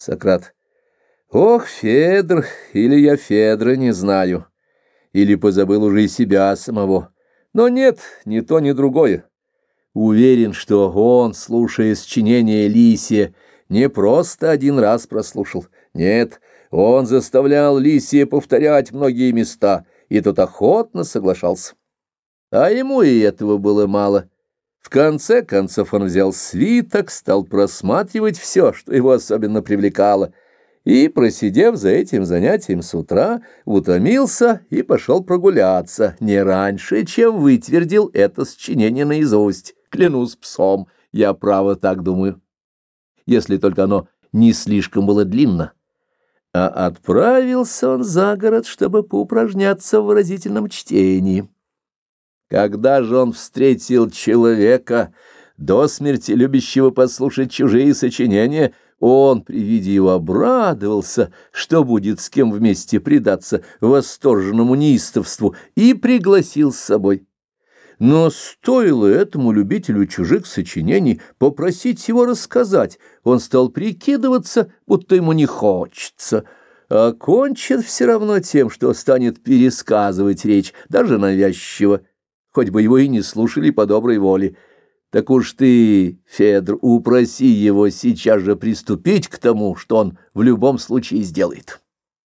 Сократ. Ох, Федр, или я Федра не знаю, или позабыл уже и себя самого. Но нет, ни то, ни другое. Уверен, что он, слушая сочинение Лисия, не просто один раз прослушал. Нет, он заставлял Лисия повторять многие места, и тот охотно соглашался. А ему и этого было мало. В конце концов он взял свиток, стал просматривать все, что его особенно привлекало, и, просидев за этим занятием с утра, утомился и пошел прогуляться не раньше, чем вытвердил это сочинение наизусть. Клянусь псом, я право так думаю, если только оно не слишком было длинно. А отправился он за город, чтобы поупражняться в выразительном чтении. Когда же он встретил человека, до смерти любящего послушать чужие сочинения, он при виде его обрадовался, что будет с кем вместе предаться восторженному неистовству, и пригласил с собой. Но стоило этому любителю чужих сочинений попросить его рассказать, он стал прикидываться, будто ему не хочется, а кончит все равно тем, что станет пересказывать речь, даже навязчиво, хоть бы его и не слушали по доброй воле. Так уж ты, Федор, упроси его сейчас же приступить к тому, что он в любом случае сделает.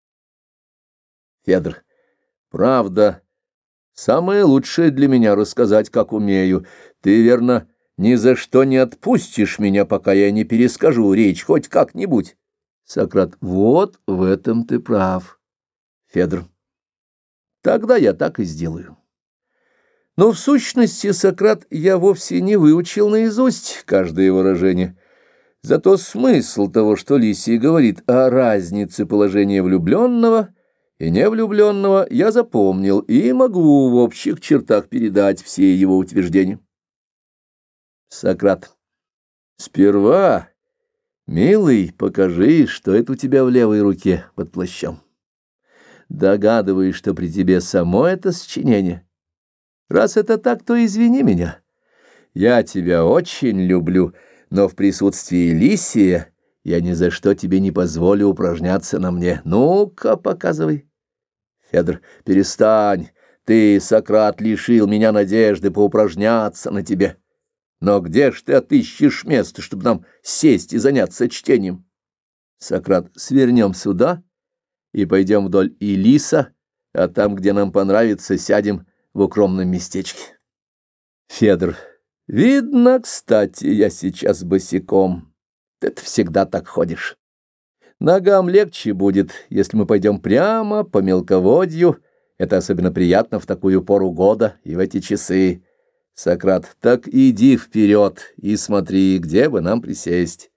Федор. Правда, самое лучшее для меня рассказать, как умею. Ты, верно, ни за что не отпустишь меня, пока я не перескажу речь хоть как-нибудь. Сократ. Вот в этом ты прав. Федор. Тогда я так и сделаю. Но в сущности, Сократ, я вовсе не выучил наизусть каждое выражение. Зато смысл того, что Лисий говорит о разнице положения влюбленного и невлюбленного, я запомнил и могу в общих чертах передать все его утверждения. Сократ. Сперва, милый, покажи, что это у тебя в левой руке под плащом. Догадываюсь, что при тебе само это сочинение. Раз это так, то извини меня. Я тебя очень люблю, но в присутствии Лисия я ни за что тебе не позволю упражняться на мне. Ну-ка, показывай. Федор, перестань. Ты, Сократ, лишил меня надежды поупражняться на тебе. Но где ж ты отыщешь место, чтобы нам сесть и заняться чтением? Сократ, свернем сюда и пойдем вдоль Илиса, а там, где нам понравится, сядем в укромном местечке. Федор. Видно, кстати, я сейчас босиком. Ты-то всегда так ходишь. Ногам легче будет, если мы пойдем прямо по мелководью. Это особенно приятно в такую пору года и в эти часы. Сократ. Так иди вперед и смотри, где бы нам присесть.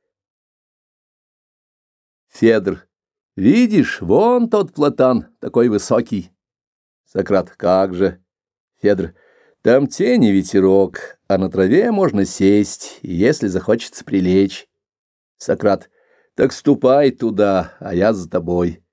Федор. Видишь, вон тот платан, такой высокий. Сократ. Как же? Федор. Там тень и ветерок, а на траве можно сесть, если захочется прилечь. Сократ. Так ступай туда, а я за тобой.